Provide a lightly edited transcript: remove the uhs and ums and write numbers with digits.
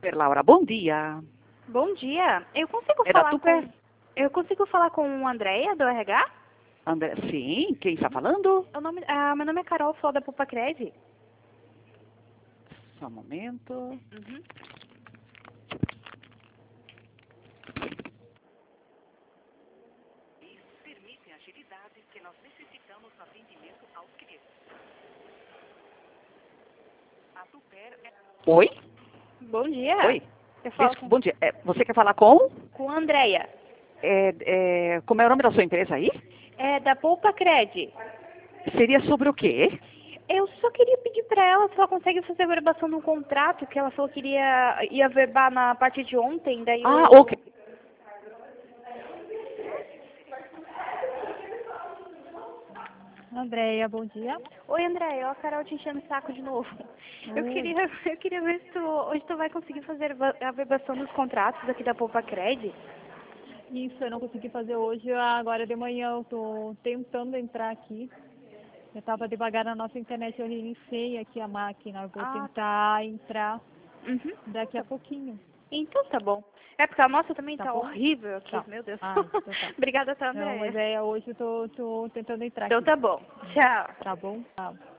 Super Laura, bom dia. Bom dia. Eu consigo É da falar Super? Eu consigo falar com a Andréia, do RH? André, sim, quem está falando? Meu nome é Carol, sou da Poupa Cred. Só um momento. Uhum. Permitem agilidade que nós necessitamos no atendimento aos clientes. A Super é... Oi? Bom dia. Oi? Eu falo Desculpa, bom dia. Você quer falar com? com a Andréia. Como é o nome da sua empresa aí? É da Poupa Cred. Seria sobre o quê? Eu só queria pedir para ela se ela consegue fazer a verbação de um contrato, que ela falou que ia verbar na parte de ontem, daí Ah, eu... ok. Andréia, bom dia. Oi, Andréia, ó, a Carol te enchendo o saco de novo. Eu Oi. queria ver se hoje tu vai conseguir fazer a verbação dos contratos aqui da Poupa Cred. Isso, eu não consegui fazer hoje, agora de manhã eu tô tentando entrar aqui. Eu estava devagar na nossa internet, eu reiniciei aqui a máquina, eu vou Ah, tentar entrar uhum. daqui a pouquinho. Então tá bom. É porque a nossa também Tá tá bom? horrível aqui, Tá. meu Deus. Então tá. Obrigada, tá, Não, mas Andréia. hoje eu tô tentando entrar Então aqui. tá bom. Tchau. Tá bom? Tá.